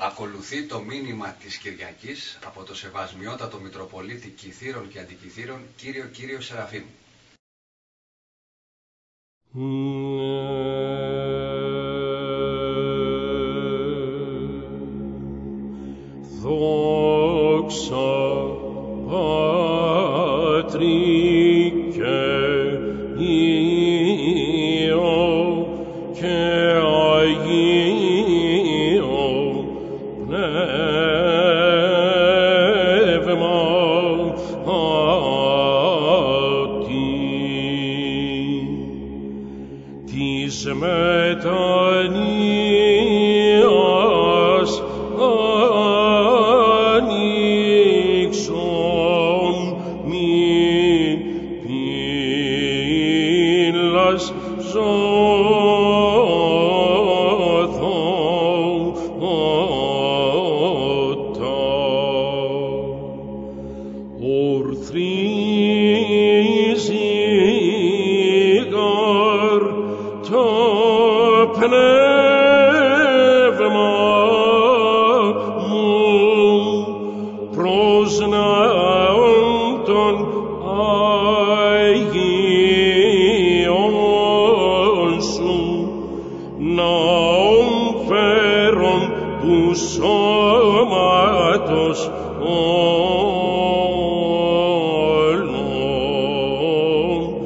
Ακολουθεί το μήνυμα της Κυριακής από το Σεβασμιότατο Μητροπολίτη Κιθήρων και Αντικιθήρων, Κύριο Σεραφείμ. Δόξα Πατρί και Υιό και Αγίο Πνεύματι της μετανοίας ανοίξον μη πύλας ζωθώτα ορθρίζει γαρ το πνεύμα μου προς ναόν των Αγίων σου, ναόν φέρον του σώματος όλων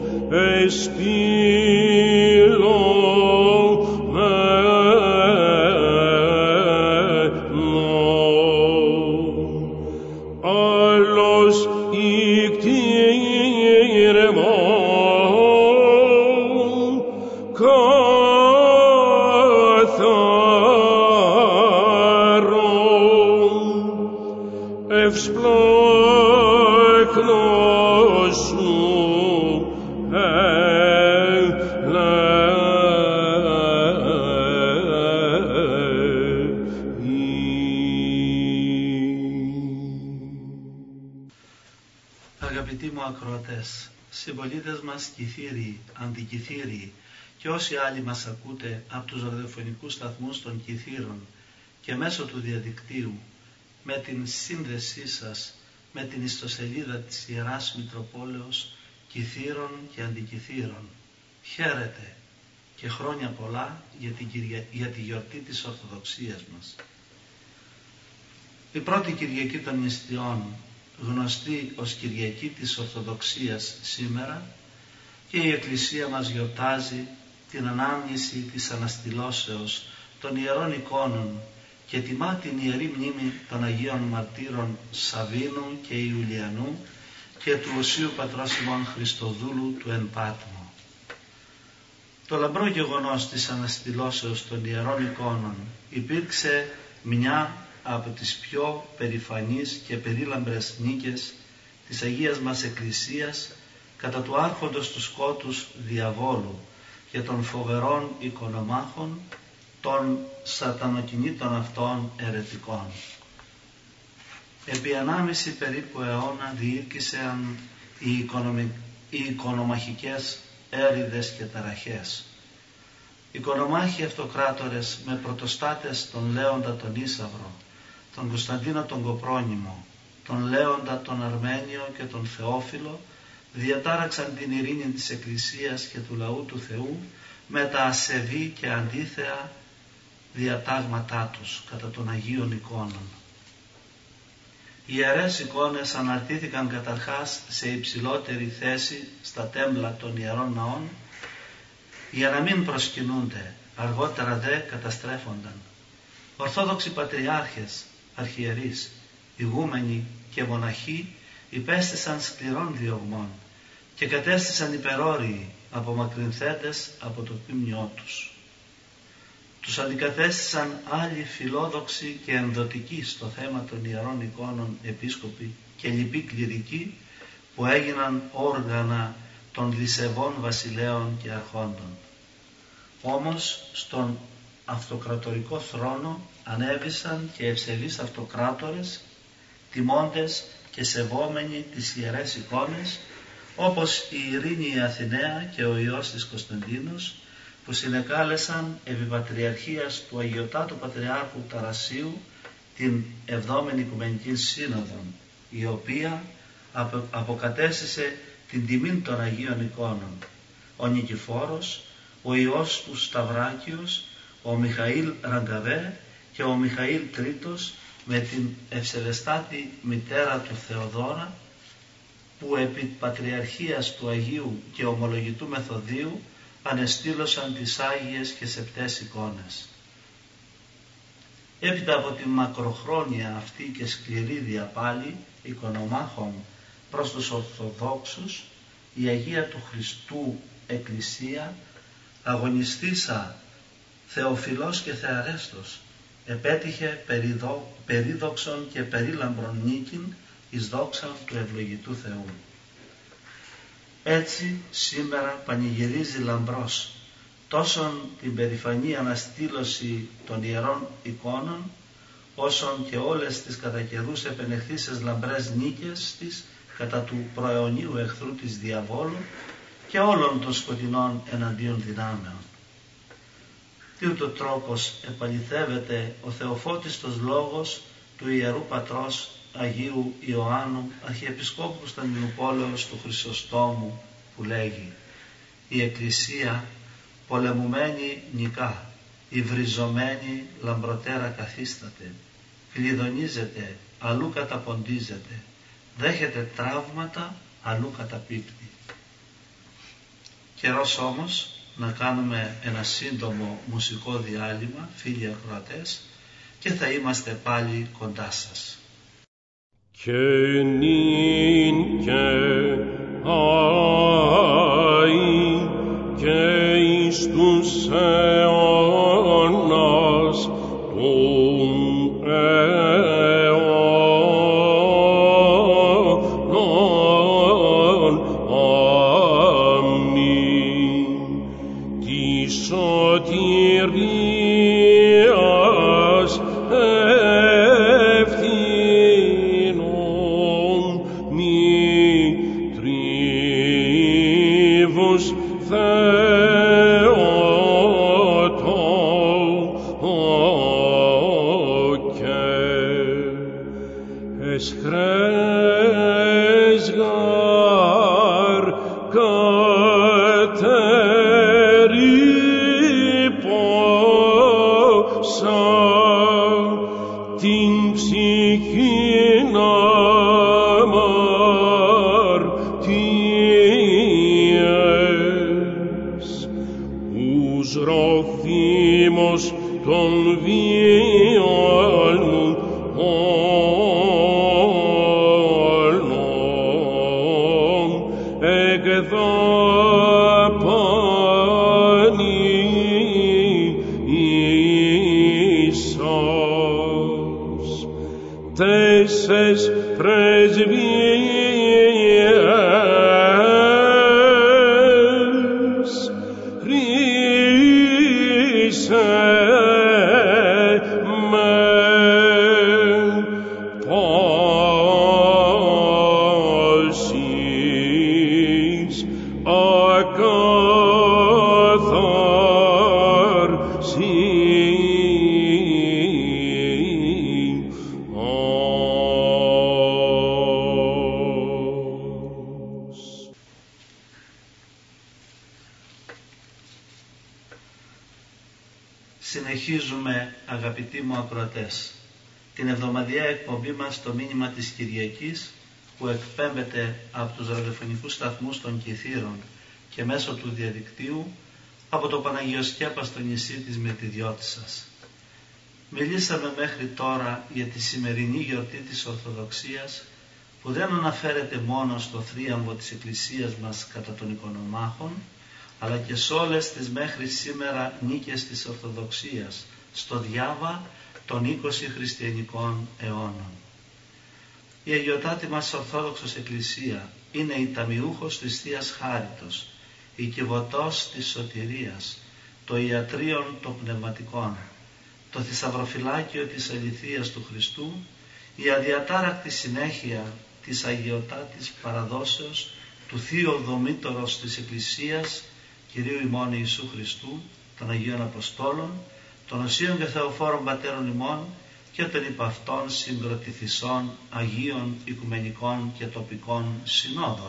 άλλος ικτήρεμον καθαρόν ευσπλάχνος σου Αγαπητοί μου ακροατές, συμπολίτες μας Κιθήριοι, Αντικιθήριοι και όσοι άλλοι μας ακούτε από τους ραδιοφωνικούς σταθμούς των Κιθήρων και μέσω του διαδικτύου, με την σύνδεσή σας με την ιστοσελίδα της Ιεράς Μητροπόλεως Κιθήρων και Αντικιθήρων, χαίρετε και χρόνια πολλά για τη γιορτή της Ορθοδοξίας μας. Η πρώτη Κυριακή των Νηστιών, γνωστή ως Κυριακή της Ορθοδοξίας σήμερα, και η Εκκλησία μας γιορτάζει την ανάμνηση της αναστηλώσεως των Ιερών Εικόνων και τιμά την Ιερή Μνήμη των Αγίων Μαρτύρων Σαββίνου και Ιουλιανού και του Οσίου Πατρός ημών Χριστοδούλου του Εν Πάτμο. Το λαμπρό γεγονός της αναστηλώσεως των Ιερών Εικόνων υπήρξε μια από τις πιο περηφανείς και περίλαμπρες νίκες της Αγίας μας Εκκλησίας κατά του άρχοντος του σκότους διαβόλου και των φοβερών οικονομάχων των σατανοκινήτων αυτών αιρετικών. Επί 1,5 περίπου αιώνα διήρκησαν οι οικονομαχικές έρηδες και ταραχές. Οικονομάχοι αυτοκράτορες με πρωτοστάτες τον Λέοντα τον Ίσαυρο, τον Κωνσταντίνο τον Κοπρόνημο, τον Λέοντα τον Αρμένιο και τον Θεόφιλο διατάραξαν την ειρήνη της Εκκλησίας και του λαού του Θεού με τα ασεβή και αντίθεα διατάγματά τους κατά των Αγίων Εικόνων. Οι ιερές εικόνες αναρτήθηκαν καταρχάς σε υψηλότερη θέση στα τέμπλα των ιερών ναών για να μην προσκυνούνται, αργότερα δε καταστρέφονταν. Ορθόδοξοι πατριάρχες, αρχιερείς, ηγούμενοι και μοναχοί υπέστησαν σκληρών διωγμών και κατέστησαν υπερόριοι απομακρυνθέντες από το ποιμνιό τους. Τους αντικατέστησαν άλλοι φιλόδοξοι και ενδοτικοί στο θέμα των ιερών εικόνων επίσκοποι και λοιποί κληρικοί που έγιναν όργανα των λυσεβών βασιλέων και αρχόντων. Όμως στον αυτοκρατορικό θρόνο ανέβησαν και ευσεβείς αυτοκράτορες, τιμώντες και σεβόμενοι τις ιερές εικόνες, όπως η Ειρήνη η Αθηναία και ο Υιός της Κωνσταντίνος, που συνεκάλεσαν επί πατριαρχίας του Αγιωτάτου Πατριάρχου Ταρασίου την 7η Οικουμενική Σύνοδο, η οποία αποκατέστησε την τιμή των Αγίων Εικόνων, ο Νικηφόρος, ο Υιός του Σταυράκιος, ο Μιχαήλ Ραγκαβέ και ο Μιχαήλ Τρίτος με την ευσεβεστάτη μητέρα του Θεοδόρα, που επί πατριαρχίας του Αγίου και ομολογητού Μεθοδίου ανεστήλωσαν τις Άγιες και Σεπτές εικόνες. Έπειτα από τη μακροχρόνια αυτή και σκληρή διαπάλη εικονομάχων προς τους Ορθοδόξους, η Αγία του Χριστού Εκκλησία, αγωνιστήσα θεοφιλός και θεαρέστος, επέτυχε περίδοξον και περίλαμπρον νίκην εις δόξαν του ευλογητού Θεού. Έτσι σήμερα πανηγυρίζει λαμπρός τόσον την περηφανή αναστήλωση των ιερών εικόνων, όσον και όλες τις κατά καιρούς επενεχθήσεις λαμπρές νίκες της κατά του προαιωνίου εχθρού της διαβόλου και όλων των σκοτεινών εναντίον δυνάμεων. Τι ούτω τρόπος επαληθεύεται ο θεοφώτιστος λόγος του Ιερού Πατρός Αγίου Ιωάννου, Αρχιεπισκόπου Κωνσταντινούπολεως του Χρυσοστόμου, που λέγει: «Η Εκκλησία πολεμουμένη νικά, υβριζωμένη λαμπροτέρα καθίσταται, κλειδονίζεται, αλλού καταποντίζεται, δέχεται τραύματα, αλλού καταπίπτει». Καιρός όμως να κάνουμε ένα σύντομο μουσικό διάλειμμα, φίλοι ακροατές, και θα είμαστε πάλι κοντά σας. Και νυν και αΐ και εις τους αιώνας των αιώνων. Αμήν. Της σωτηρίας ευθύνων μη τρίβους Θεότο και εσχρές γαρ κατερίπωσα την ψυχήν αμαρτίες, ους ροφήμος των βίων μου όλων εκδαπανήσας. Τέσσες πρεσβείες ρίσε με πάσης ακαθαρσίας. Συνεχίζουμε, αγαπητοί μου ακροατές, την εβδομαδιαία εκπομπή μας, το μήνυμα της Κυριακής, που εκπέμπεται από τους ραδιοφωνικούς σταθμούς των Κιθήρων και μέσω του διαδικτύου από το Παναγιοσκέπαστο νησί της Μυρτιδιώτισσας. Μιλήσαμε μέχρι τώρα για τη σημερινή γιορτή της Ορθοδοξίας, που δεν αναφέρεται μόνο στο θρίαμβο της Εκκλησίας μας κατά των εικονομάχων, αλλά και σε όλες τις μέχρι σήμερα νίκες της Ορθοδοξίας στο διάβα των 20 χριστιανικών αιώνων. Η αγιωτάτη μας Ορθόδοξος Εκκλησία είναι η ταμιούχος της Θείας Χάριτος, η κυβωτός της σωτηρίας, το ιατρίον των πνευματικών, το θησαυροφυλάκιο της αληθείας του Χριστού, η αδιατάρακτη συνέχεια της αγιωτάτης παραδόσεως του Θείου Δομήτωρος της Εκκλησίας, Κυρίου ημών Ιησού Χριστού, των Αγίων Αποστόλων, των Οσίων και Θεοφόρων Πατέρων ημών και των υπ' αυτών συγκροτηθισών Αγίων Οικουμενικών και τοπικών συνόδων.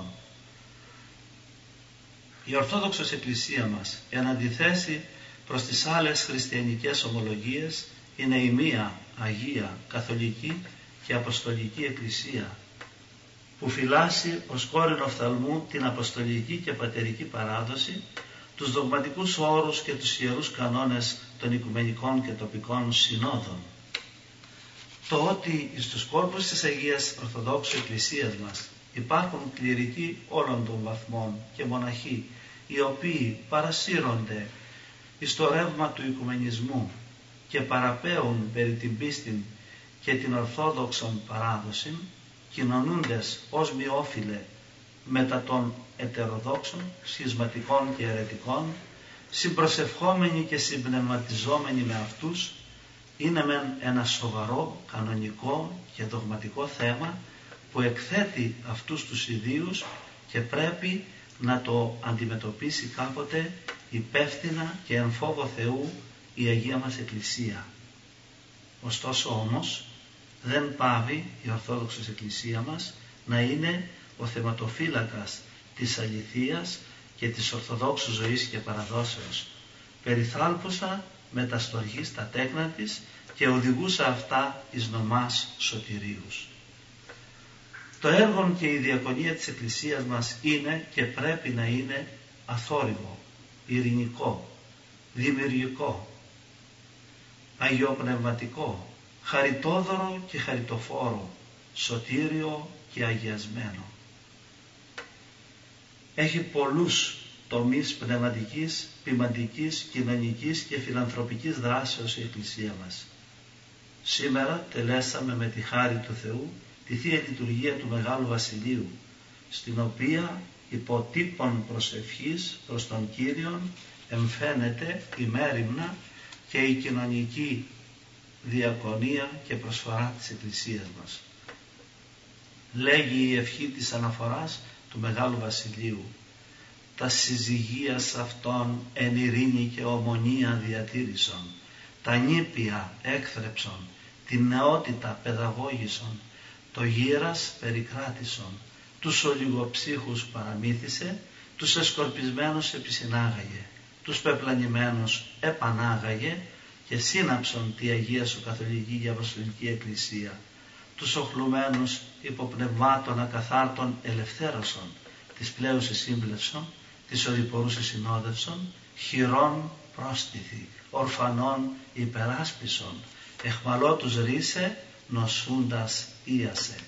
Η Ορθόδοξος Εκκλησία μας, εν αντιθέσει προς τις άλλες χριστιανικές ομολογίες, είναι η μία Αγία, Καθολική και Αποστολική Εκκλησία, που φυλάσσει ως κόρην οφθαλμού την Αποστολική και Πατερική παράδοση, τους δογματικούς όρους και τους ιερούς κανόνες των Οικουμενικών και τοπικών συνόδων. Το ότι στους κόρπους της Αγίας Ορθοδόξου Εκκλησίας μας υπάρχουν κληρικοί όλων των βαθμών και μοναχοί, οι οποίοι παρασύρονται εις το ρεύμα του οικουμενισμού και παραπέουν περί την πίστην και την ορθόδοξον παράδοση, κοινωνούντες ως μειόφιλε μετά των ετεροδόξων, σχισματικών και αιρετικών, συμπροσευχόμενοι και συμπνευματιζόμενοι με αυτούς, είναι μεν ένα σοβαρό, κανονικό και δογματικό θέμα που εκθέτει αυτούς τους ιδίους και πρέπει να το αντιμετωπίσει κάποτε υπεύθυνα και εν φόβο Θεού η Αγία μας Εκκλησία. Ωστόσο όμως δεν πάβει η Ορθόδοξος Εκκλησία μας να είναι ο θεματοφύλακας της αληθείας και της Ορθοδόξου ζωής και παραδόσεως, περιθάλπουσα με τα στοργή στα τέκνα της και οδηγούσα αυτά εις νομάς σωτηρίους. Το έργο και η διακονία της Εκκλησίας μας είναι και πρέπει να είναι αθόρυβο, ειρηνικό, δημιουργικό, αγιοπνευματικό, χαριτόδωρο και χαριτοφόρο, σωτήριο και αγιασμένο. Έχει πολλούς τομείς πνευματικής, ποιμαντικής, κοινωνικής και φιλανθρωπικής δράσεως η Εκκλησία μας. Σήμερα τελέσαμε με τη χάρη του Θεού τη Θεία Λειτουργία του Μεγάλου Βασιλείου, στην οποία υπό τύπον προσευχής προς τον Κύριον εμφαίνεται η μέριμνα και η κοινωνική διακονία και προσφορά της Εκκλησίας μας. Λέγει η ευχή της αναφοράς του Μεγάλου Βασιλείου: τα συζυγίας αυτών εν ειρήνη και ομονία διατήρησον, τα νήπια έκθρεψον, την νεότητα παιδαγώγησον, το γύρας περικράτησον, τους ολιγοψύχους παραμύθισε, τους εσκορπισμένους επισυνάγαγε, τους πεπλανημένους επανάγαγε και σύναψον τη Αγία Σου Καθολική και Αποστολική Εκκλησία, τους οχλουμένους υποπνευμάτων ακαθάρτων ελευθέρωσον, τις πλέουσες σύμπλευσον, τις οδηπορούσες συνόδευσον, χειρών πρόστιθη, ορφανών υπεράσπισον, εχμαλώτους ρίσε, νοσούντας ίασε.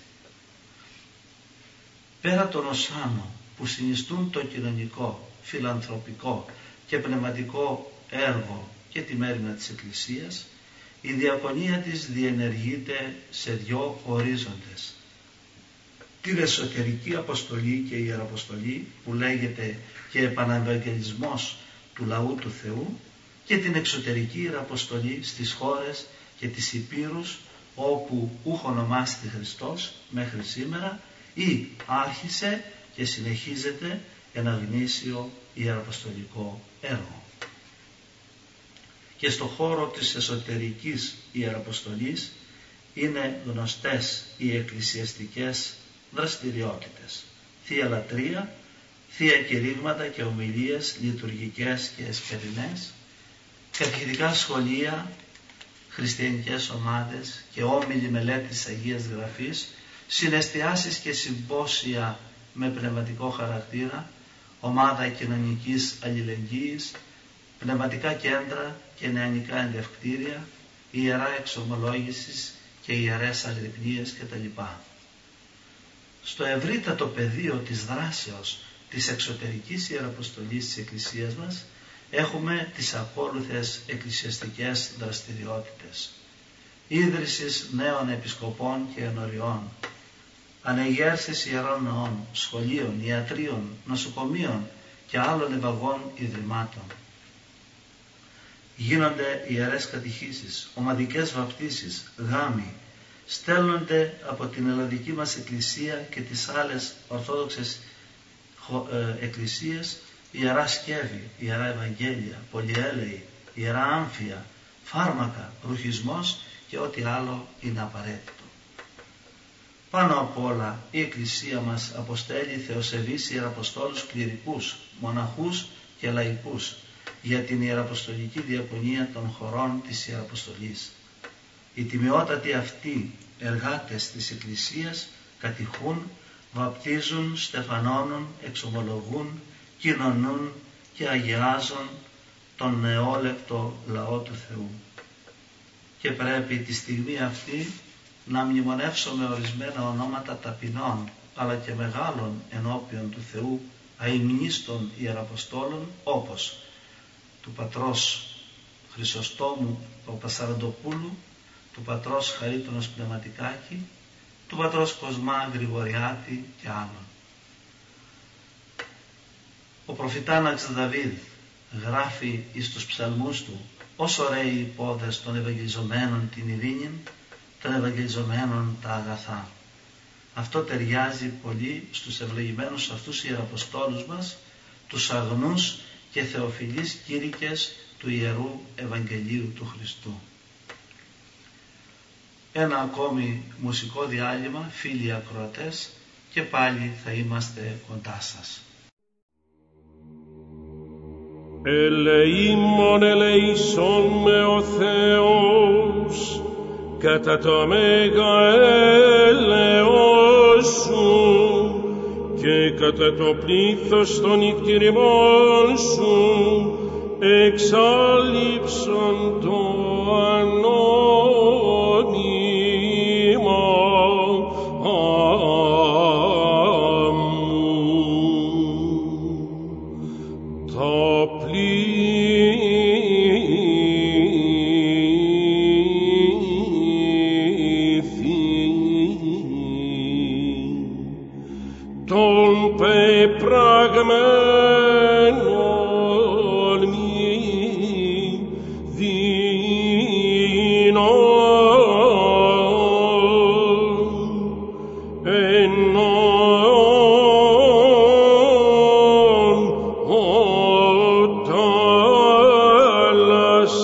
Πέρα των οσάνων που συνιστούν το κοινωνικό, φιλανθρωπικό και πνευματικό έργο και τη μέριμνα της Εκκλησίας, η διακονία της διενεργείται σε δυο ορίζοντες. Την εσωτερική αποστολή και ιεραποστολή που λέγεται και επαναευαγγελισμός του λαού του Θεού, και την εξωτερική ιεραποστολή στις χώρες και τις υπήρους όπου ούχ ονομάστη Χριστός μέχρι σήμερα ή άρχισε και συνεχίζεται ένα γνήσιο ιεραποστολικό έργο. Και στο χώρο της εσωτερικής ιεραποστολής είναι γνωστές οι εκκλησιαστικές δραστηριότητες: Θεία Λατρεία, Θεία Κηρύγματα και ομιλίες λειτουργικές και εσπερινές, καθηγητικά σχολεία, χριστιανικές ομάδες και όμιλοι μελέτης Αγίας Γραφής, συναισθιάσεις και συμπόσια με πνευματικό χαρακτήρα, ομάδα κοινωνικής αλληλεγγύης, πνευματικά κέντρα και νεανικά ενδευκτήρια, ιερά εξομολόγησης και ιερές αγρυπνίες κτλ. Στο ευρύτατο πεδίο της δράσεως της εξωτερικής ιεραποστολής της Εκκλησίας μας έχουμε τις ακόλουθες εκκλησιαστικές δραστηριότητες: ίδρυσης νέων επισκοπών και ενωριών, ανεγέρσεις ιερών ναών, σχολείων, ιατρίων, νοσοκομείων και άλλων ευαγών ιδρυμάτων. Γίνονται ιερές κατηχήσεις, ομαδικές βαπτίσεις, γάμοι, στέλνονται από την ελλαδική μας Εκκλησία και τις άλλες ορθόδοξες εκκλησίες ιερά σκεύη, ιερά Ευαγγέλια, πολυέλεοι, ιερά άμφια, φάρμακα, ρουχισμός και ό,τι άλλο είναι απαραίτητο. Πάνω απ' όλα η Εκκλησία μας αποστέλει θεοσεβείς ιεραποστόλους κληρικούς, μοναχούς και λαϊκούς για την ιεραποστολική διακονία των χωρών της Ιεραποστολής. Οι τιμιότατοι αυτοί εργάτες της Εκκλησίας κατηχούν, βαπτίζουν, στεφανώνουν, εξομολογούν, κοινωνούν και αγιάζουν τον νεόλεπτο λαό του Θεού. Και πρέπει τη στιγμή αυτή να μνημονεύσουμε ορισμένα ονόματα ταπεινών αλλά και μεγάλων ενώπιον του Θεού αημνίστων Ιεραποστόλων, όπως του πατρός Χρυσοστόμου Παπασαραντοπούλου, του πατρός Χαρίτωνος Πνευματικάκη, του πατρός Κοσμά Γρηγοριάτη και άλλων. Ο προφητάναξ Δαβίδ γράφει εις τους ψαλμούς του: «Όσο ωραίοι οι πόδες των ευαγγελιζομένων την ειρήνη, των ευαγγελιζομένων τα αγαθά». Αυτό ταιριάζει πολύ στους ευλογημένους αυτούς ιεραποστόλους μας, τους αγνούς και θεοφιλείς κήρυκες του Ιερού Ευαγγελίου του Χριστού. Ένα ακόμη μουσικό διάλειμμα, φίλοι ακροατές, και πάλι θα είμαστε κοντά σας. Ελεήμων ελεήσον με ο Θεός κατά το μέγα έλεος σου και κατά το πλήθος των ιτηρημών σου εξάλληψον το ανώνυμα πεπραγμένων μη δίνων ενών οτάλας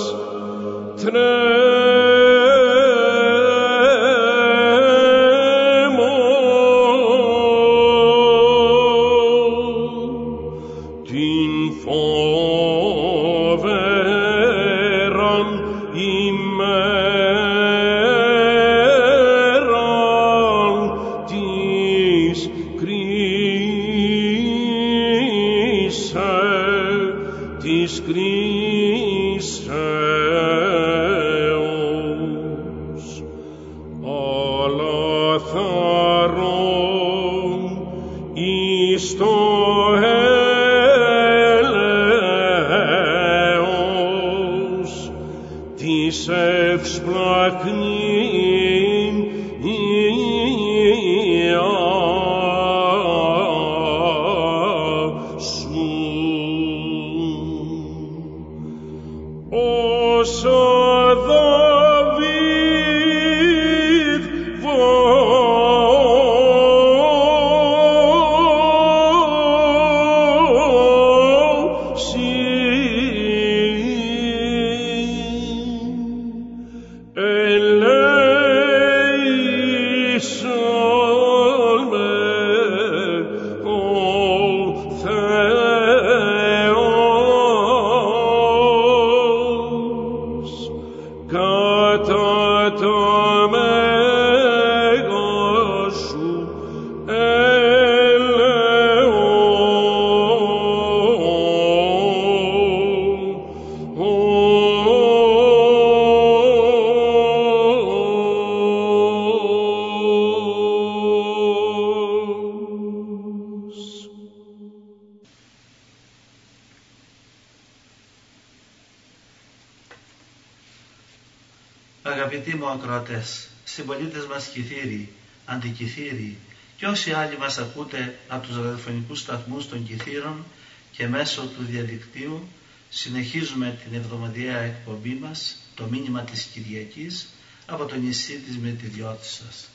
Αγαπητοί μου ακροατές, συμπολίτες μας Κηθήριοι, Αντικηθήριοι και όσοι άλλοι μας ακούτε από τους ραδιοφωνικούς σταθμούς των Κηθήρων και μέσω του διαδικτύου, συνεχίζουμε την εβδομαδιαία εκπομπή μας, το μήνυμα της Κυριακής, από το νησί της Μετηδιώτισσας.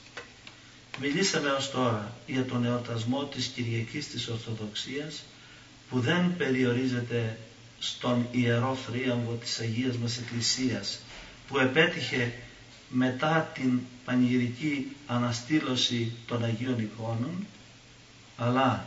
Μιλήσαμε ως τώρα για τον εορτασμό της Κυριακής της Ορθοδοξίας, που δεν περιορίζεται στον ιερό θρίαμβο της Αγίας μας Εκκλησίας, που επέτυχε μετά την πανηγυρική αναστήλωση των Αγίων εικόνων, αλλά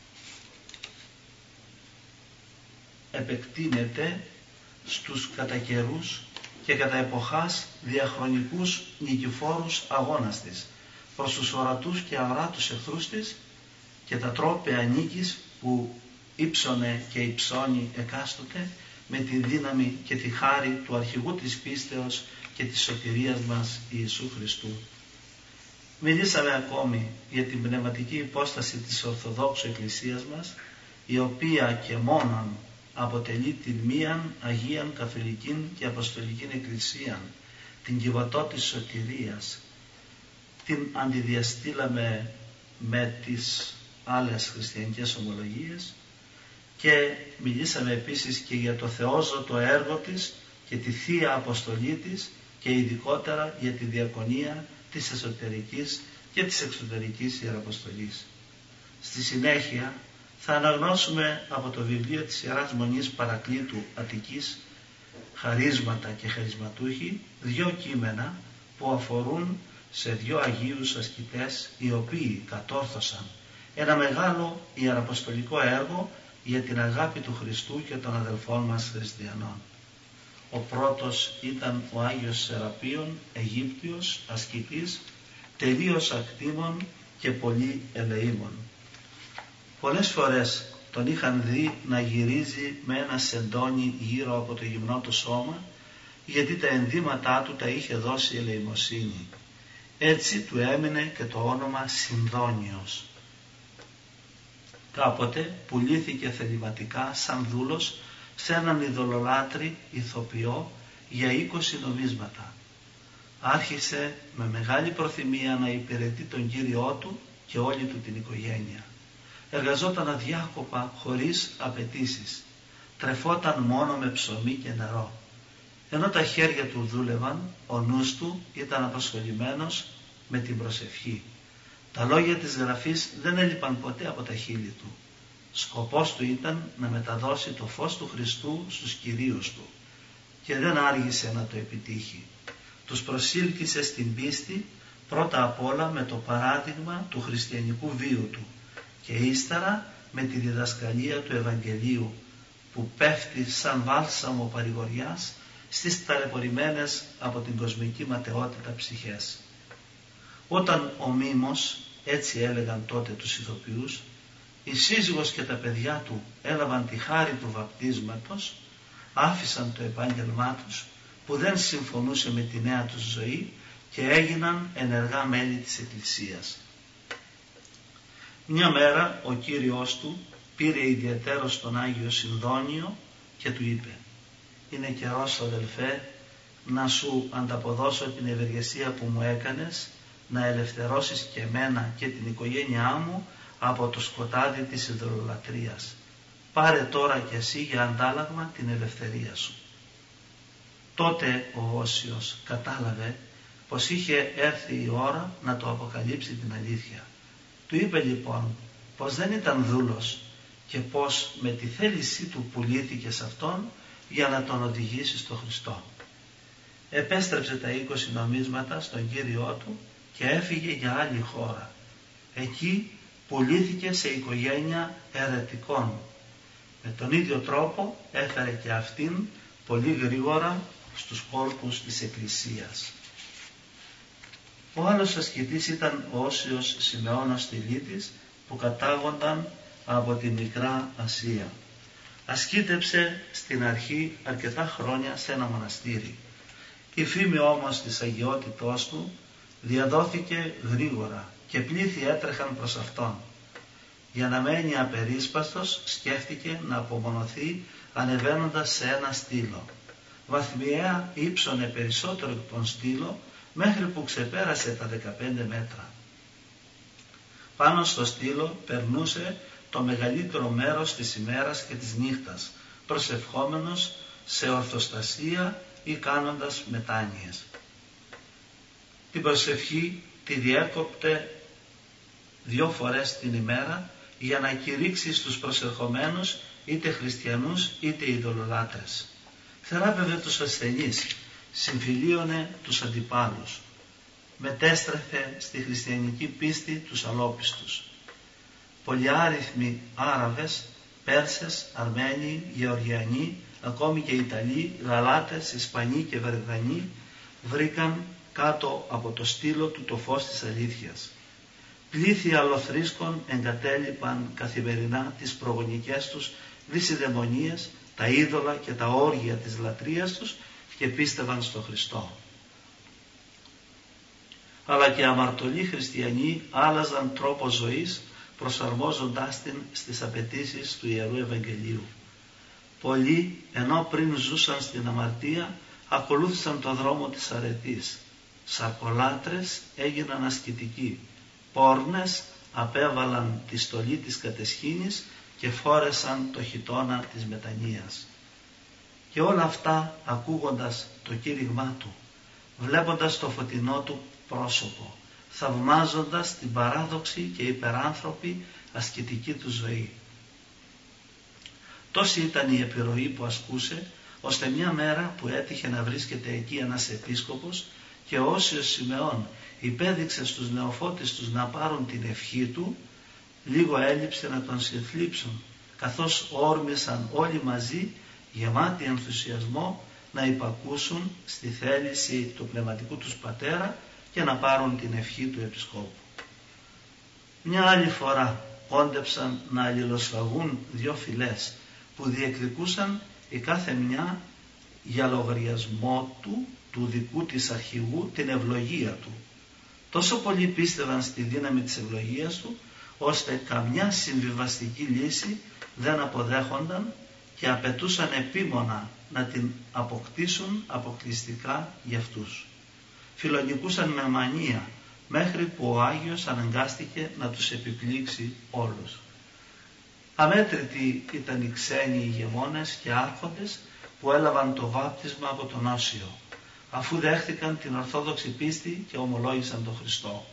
επεκτείνεται στους κατά καιρούς και κατά εποχάς διαχρονικούς νικηφόρους αγώνας της προς τους ορατούς και αοράτους εχθρούς της και τα τρόπαια νίκης που ύψωνε και υψώνει εκάστοτε με τη δύναμη και τη χάρη του αρχηγού της πίστεως και της σωτηρίας μας Ιησού Χριστού. Μιλήσαμε ακόμη για την πνευματική υπόσταση της Ορθοδόξου Εκκλησίας μας, η οποία και μόνον αποτελεί την μίαν Αγίαν Καθολικήν και Αποστολικήν Εκκλησίαν, την κυβωτό της σωτηρίας. Την αντιδιαστήλαμε με τις άλλες χριστιανικές ομολογίες και μιλήσαμε επίσης και για το θεόζωτο έργο της και τη Θεία Αποστολή της και ειδικότερα για τη διακονία της εσωτερικής και της εξωτερικής Ιεραποστολής. Στη συνέχεια θα αναγνώσουμε από το βιβλίο της Ιεράς Μονής Παρακλήτου Αττικής, χαρίσματα και χαρισματούχοι, 2 κείμενα που αφορούν σε 2 Αγίους ασκητές οι οποίοι κατόρθωσαν ένα μεγάλο ιεραποστολικό έργο για την αγάπη του Χριστού και των αδελφών μας χριστιανών. Ο πρώτος ήταν ο Άγιος Σεραπείων, Αιγύπτιος, ασκητής, τελείως ακτήμων και πολύ ελεήμων. Πολλές φορές τον είχαν δει να γυρίζει με ένα σεντόνι γύρω από το γυμνό του σώμα, γιατί τα ενδύματά του τα είχε δώσει ελεημοσύνη. Έτσι του έμεινε και το όνομα Συνδόνιος. Κάποτε πουλήθηκε θεληματικά σαν δούλος σε έναν ειδωλολάτρη ηθοποιό για 20 νομίσματα. Άρχισε με μεγάλη προθυμία να υπηρετεί τον Κύριό του και όλη του την οικογένεια. Εργαζόταν αδιάκοπα χωρίς απαιτήσεις. Τρεφόταν μόνο με ψωμί και νερό. Ενώ τα χέρια του δούλευαν, ο νους του ήταν απασχολημένος με την προσευχή. Τα λόγια της Γραφής δεν έλειπαν ποτέ από τα χείλη του. Σκοπός του ήταν να μεταδώσει το φως του Χριστού στους κυρίους του και δεν άργησε να το επιτύχει. Τους προσήλκησε στην πίστη πρώτα απ' όλα με το παράδειγμα του χριστιανικού βίου του και ύστερα με τη διδασκαλία του Ευαγγελίου που πέφτει σαν βάλσαμο παρηγοριάς στις ταλαιπωρημένες από την κοσμική ματαιότητα ψυχές. Όταν ο Μίμος, έτσι έλεγαν τότε τους ηθοποιούς, η σύζυγος και τα παιδιά του έλαβαν τη χάρη του βαπτίσματος, άφησαν το επάγγελμά τους που δεν συμφωνούσε με τη νέα τους ζωή και έγιναν ενεργά μέλη της Εκκλησίας. Μια μέρα ο Κύριος του πήρε ιδιαιτέρως τον Άγιο Συνδόνιο και του είπε: «Είναι καιρός, αδελφέ, να σου ανταποδώσω την ευεργεσία που μου έκανες, να ελευθερώσεις και εμένα και την οικογένειά μου από το σκοτάδι της ειδωλολατρίας. Πάρε τώρα κι εσύ για αντάλλαγμα την ελευθερία σου». Τότε ο Όσιος κατάλαβε πως είχε έρθει η ώρα να το αποκαλύψει την αλήθεια. Του είπε λοιπόν πως δεν ήταν δούλος και πως με τη θέλησή του πουλήθηκε σε αυτόν για να τον οδηγήσει στο Χριστό. Επέστρεψε τα 20 νομίσματα στον Κύριό του και έφυγε για άλλη χώρα. Εκεί πουλήθηκε σε οικογένεια αιρετικών. Με τον ίδιο τρόπο έφερε και αυτήν πολύ γρήγορα στους κόλπους της Εκκλησίας. Ο άλλος ασκητής ήταν ο Όσιος Σιμεώνος Τηλίτης που κατάγονταν από τη Μικρά Ασία. Ασκήτεψε στην αρχή αρκετά χρόνια σε ένα μοναστήρι. Η φήμη όμως της αγιότητός του διαδόθηκε γρήγορα και πλήθη έτρεχαν προς αυτόν. Για να μένει απερίσπαστος σκέφτηκε να απομονωθεί ανεβαίνοντας σε ένα στήλο. Βαθμιαία ύψωνε περισσότερο εκ τον στήλο μέχρι που ξεπέρασε τα 15 μέτρα. Πάνω στο στήλο περνούσε το μεγαλύτερο μέρος της ημέρας και της νύχτας, προσευχόμενος σε ορθοστασία ή κάνοντας μετάνοιες. Την προσευχή τη διέκοπτε 2 φορές την ημέρα για να κηρύξει στους προσερχομένους είτε χριστιανούς είτε ειδωλολάτρες. Θεράπευε τους ασθενείς συμφιλίωνε τους αντιπάλους, μετέστρεφε στη χριστιανική πίστη τους αλόπιστους. Πολυάριθμοι Άραβες, Πέρσες, Αρμένοι, Γεωργιανοί, ακόμη και Ιταλοί, Γαλάτες, Ισπανοί και Βρετανοί βρήκαν κάτω από το στήλο του το φως της αλήθειας. Πλήθη αλλοθρήσκων εγκατέλειπαν καθημερινά τις προγονικές τους λυσιδαιμονίες, τα είδωλα και τα όργια της λατρείας τους και πίστευαν στο Χριστό. Αλλά και αμαρτωλοί χριστιανοί άλλαζαν τρόπο ζωής προσαρμόζοντάς την στις απαιτήσεις του Ιερού Ευαγγελίου. Πολλοί, ενώ πριν ζούσαν στην αμαρτία, ακολούθησαν το δρόμο της αρετής. Σαρκολάτρες έγιναν ασκητικοί. Πόρνες απέβαλαν τη στολή της κατεσχήνης και φόρεσαν το χιτώνα της μετανοίας. Και όλα αυτά ακούγοντας το κήρυγμά του, βλέποντας το φωτεινό του πρόσωπο, θαυμάζοντας την παράδοξη και υπεράνθρωπη ασκητική του ζωή. Τόση ήταν η επιρροή που ασκούσε, ώστε μια μέρα που έτυχε να βρίσκεται εκεί ένας επίσκοπος και ο Όσιος Σιμεών υπέδειξε στους νεοφώτες τους να πάρουν την ευχή του, λίγο έλειψε να τον συνθλίψουν, καθώς όρμησαν όλοι μαζί, γεμάτοι ενθουσιασμό, να υπακούσουν στη θέληση του πνευματικού τους πατέρα και να πάρουν την ευχή του επισκόπου. Μια άλλη φορά πόντεψαν να αλληλοσφαγούν δύο φυλές που διεκδικούσαν η κάθε μια για λογαριασμό του δικού της αρχηγού, την ευλογία του. Τόσο πολύ πίστευαν στη δύναμη της ευλογίας του, ώστε καμιά συμβιβαστική λύση δεν αποδέχονταν και απαιτούσαν επίμονα να την αποκτήσουν αποκλειστικά για αυτούς. Φιλονικούσαν με μανία, μέχρι που ο Άγιος αναγκάστηκε να τους επιπλήξει όλους. Αμέτρητοι ήταν οι ξένοι ηγεμόνες και άρχοντες που έλαβαν το βάπτισμα από τον Όσιο, αφού δέχτηκαν την ορθόδοξη πίστη και ομολόγησαν τον Χριστό.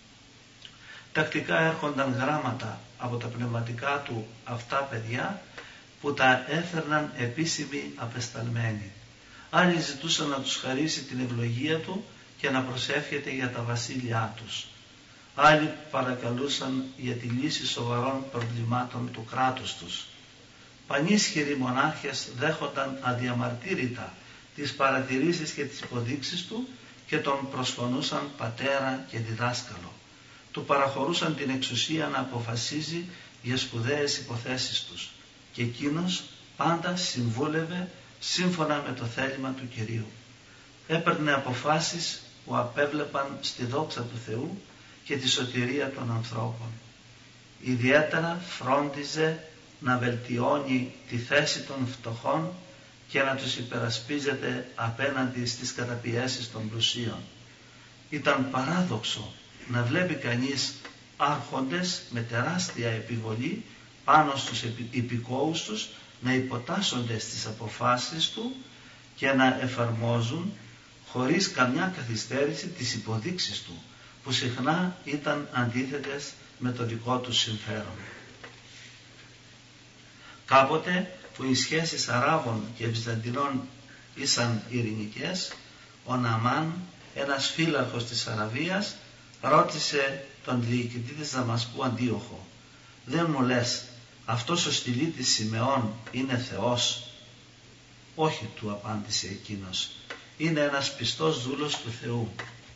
Τακτικά έρχονταν γράμματα από τα πνευματικά του αυτά παιδιά που τα έφερναν επίσημοι απεσταλμένοι. Άλλοι ζητούσαν να τους χαρίσει την ευλογία του και να προσεύχεται για τα βασίλειά τους. Άλλοι παρακαλούσαν για τη λύση σοβαρών προβλημάτων του κράτους τους. Πανίσχυροι μονάρχες δέχονταν αδιαμαρτύρητα τις παρατηρήσεις και τις υποδείξεις του και τον προσφωνούσαν πατέρα και διδάσκαλο. Του παραχωρούσαν την εξουσία να αποφασίζει για σπουδαίες υποθέσεις τους και εκείνος πάντα συμβούλευε σύμφωνα με το θέλημα του Κυρίου. Έπαιρνε αποφάσεις που απέβλεπαν στη δόξα του Θεού και τη σωτηρία των ανθρώπων. Ιδιαίτερα φρόντιζε να βελτιώνει τη θέση των φτωχών και να τους υπερασπίζεται απέναντι στις καταπιέσεις των πλουσίων. Ήταν παράδοξο να βλέπει κανείς άρχοντες με τεράστια επιβολή πάνω στους υπηκόους τους να υποτάσσονται στις αποφάσεις του και να εφαρμόζουν χωρίς καμιά καθυστέρηση τις υποδείξεις του, που συχνά ήταν αντίθετες με το δικό του συμφέρον. Κάποτε που οι σχέσεις Αράβων και Βυζαντινών ήσαν ειρηνικές, ο Ναμάν, ένας φύλαρχος της Αραβίας, ρώτησε τον διοικητή της Δαμασκού Αντίοχο: «Δεν μου λες, αυτός ο στυλίτης Σιμεών είναι Θεός?» «Όχι», του απάντησε εκείνος, «είναι ένας πιστός δούλος του Θεού».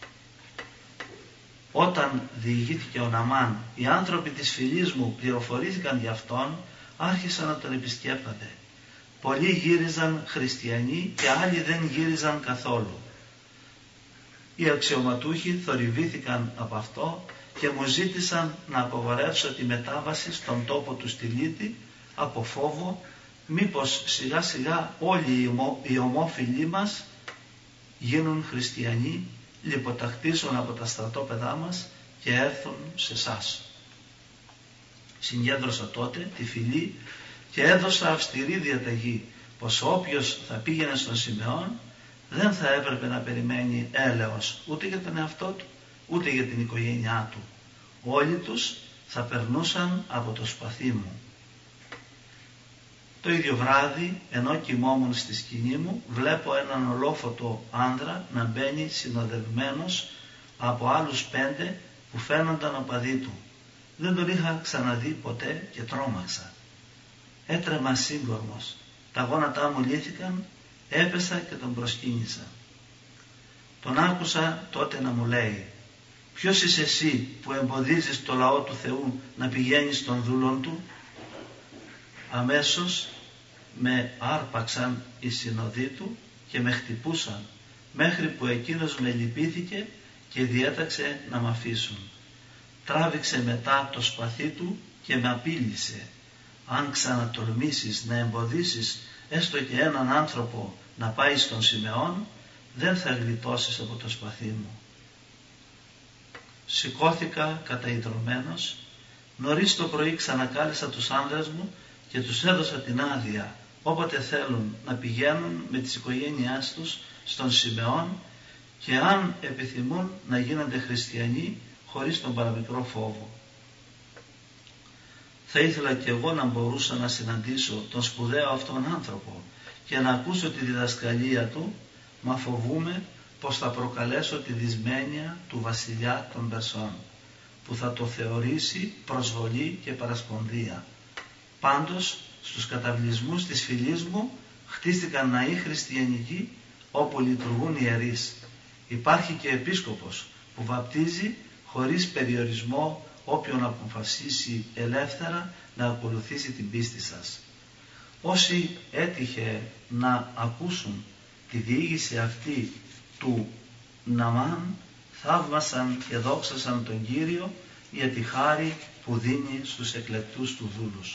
Όταν διηγήθηκε ο Ναμάν, οι άνθρωποι της φυλής μου πληροφορήθηκαν γι' αυτόν, άρχισαν να τον επισκέπτονται. Πολλοί γύριζαν χριστιανοί και άλλοι δεν γύριζαν καθόλου. Οι αξιωματούχοι θορυβήθηκαν από αυτό και μου ζήτησαν να απογορεύσω τη μετάβαση στον τόπο του στυλίτη από φόβο μήπως σιγά σιγά όλοι οι ομόφυλοι μας γίνουν χριστιανοί, λιποταχτήσουν από τα στρατόπεδά μας και έρθουν σε εσάς. Συγκέντρωσα τότε τη φυλή και έδωσα αυστηρή διαταγή πως όποιος θα πήγαινε στον Σιμεών δεν θα έπρεπε να περιμένει έλεος ούτε για τον εαυτό του ούτε για την οικογένειά του. Όλοι τους θα περνούσαν από το σπαθί μου. Το ίδιο βράδυ, ενώ κοιμόμουν στη σκηνή μου, βλέπω έναν ολόφωτο άνδρα να μπαίνει συνοδευμένος από άλλους 5 που φαίνονταν οπαδοί του. Δεν τον είχα ξαναδεί ποτέ και τρόμαξα. Έτρεμα σύγκορμος. Τα γόνατά μου λύθηκαν, έπεσα και τον προσκύνησα. Τον άκουσα τότε να μου λέει: «Ποιος είσαι εσύ που εμποδίζεις το λαό του Θεού να πηγαίνει στον δούλον του?» Αμέσως με άρπαξαν οι συνοδοί του και με χτυπούσαν, μέχρι που εκείνος με λυπήθηκε και διέταξε να μ' αφήσουν. Τράβηξε μετά το σπαθί του και με απείλησε: «Αν ξανατολμήσεις να εμποδίσεις έστω και έναν άνθρωπο να πάει στον Σιμεών, δεν θα γλιτώσεις από το σπαθί μου». Σηκώθηκα καταϊδρωμένος. Νωρίς το πρωί ξανακάλεσα τους άνδρες μου και τους έδωσα την άδεια όποτε θέλουν να πηγαίνουν με τις οικογένειάς τους στον Σιμεών και αν επιθυμούν να γίνονται χριστιανοί χωρίς τον παραμικρό φόβο. Θα ήθελα και εγώ να μπορούσα να συναντήσω τον σπουδαίο αυτόν άνθρωπο και να ακούσω τη διδασκαλία του, μα φοβούμαι πως θα προκαλέσω τη δυσμένεια του βασιλιά των Περσών, που θα το θεωρήσει προσβολή και παρασπονδία. Πάντως στους καταβλισμούς της φυλής μου χτίστηκαν ναοί χριστιανικοί όπου λειτουργούν ιερείς. Υπάρχει και επίσκοπος που βαπτίζει χωρίς περιορισμό όποιον αποφασίσει ελεύθερα να ακολουθήσει την πίστη σας. Όσοι έτυχε να ακούσουν τη διήγηση αυτή του Ναμάν θαύμασαν και δόξασαν τον Κύριο για τη χάρη που δίνει στους εκλεκτούς του δούλους.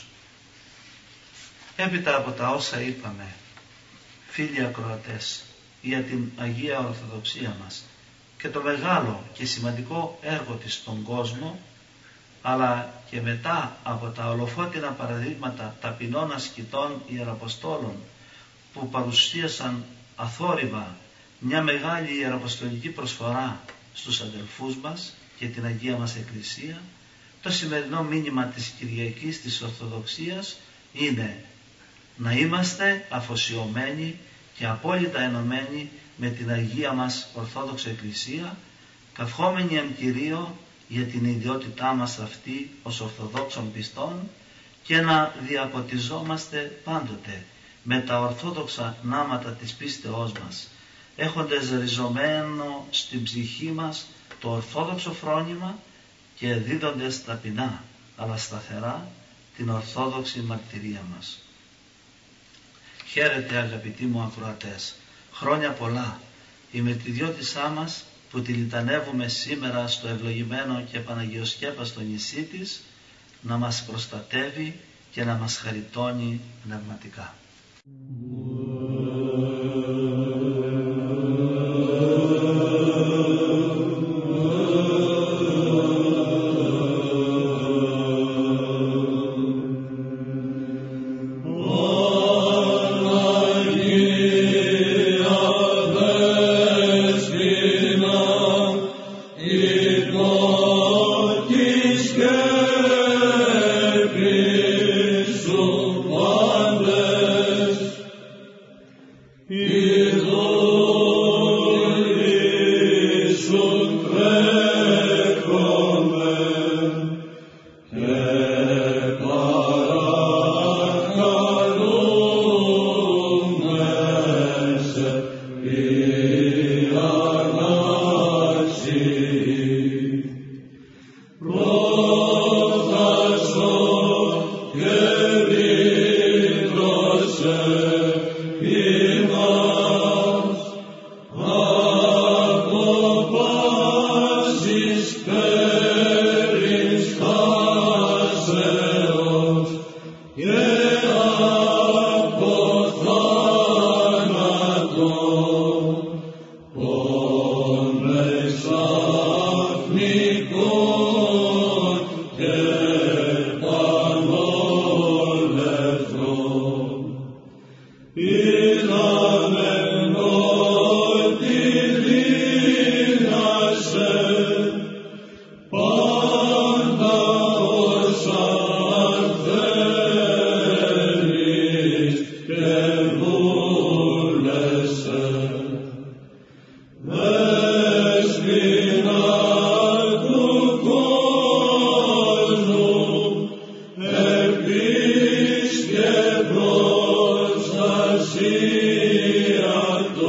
Έπειτα από τα όσα είπαμε, φίλοι ακροατές, για την Αγία Ορθοδοξία μας και το μεγάλο και σημαντικό έργο της στον κόσμο, αλλά και μετά από τα ολοφώτινα παραδείγματα ταπεινών ασκητών ιεραποστόλων που παρουσίασαν αθόρυβα μια μεγάλη ιεραποστολική προσφορά στους αδελφούς μας και την Αγία μας Εκκλησία, το σημερινό μήνυμα της Κυριακής της Ορθοδοξίας είναι να είμαστε αφοσιωμένοι και απόλυτα ενωμένοι με την Αγία μας Ορθόδοξη Εκκλησία, καυχόμενοι εν Κυρίω για την ιδιότητά μας αυτή ως Ορθοδόξων πιστών και να διαποτιζόμαστε πάντοτε με τα ορθόδοξα νάματα της πίστεώς μας, έχοντας ριζωμένο στην ψυχή μας το ορθόδοξο φρόνημα και δίδοντες ταπεινά αλλά σταθερά την ορθόδοξη μαρτυρία μας. Χαίρετε αγαπητοί μου ακροατές, χρόνια πολλά, η μυρτηριώτησά μας που τη λιτανεύουμε σήμερα στο ευλογημένο και παναγιοσκέπαστο νησί της να μας προστατεύει και να μας χαριτώνει πνευματικά.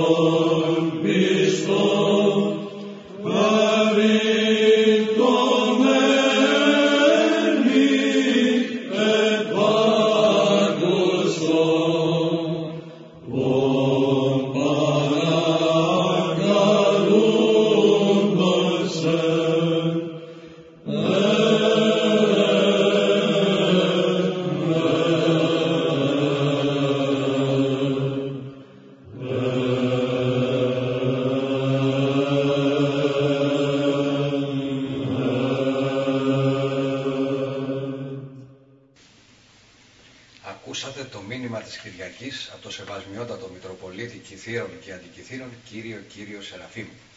Ακούσατε το μήνυμα της Κυριακής από το Σεβασμιότατο Μητροπολίτη Κιθήρων και Αντικιθήρων, Κύριο Σεραφείμ.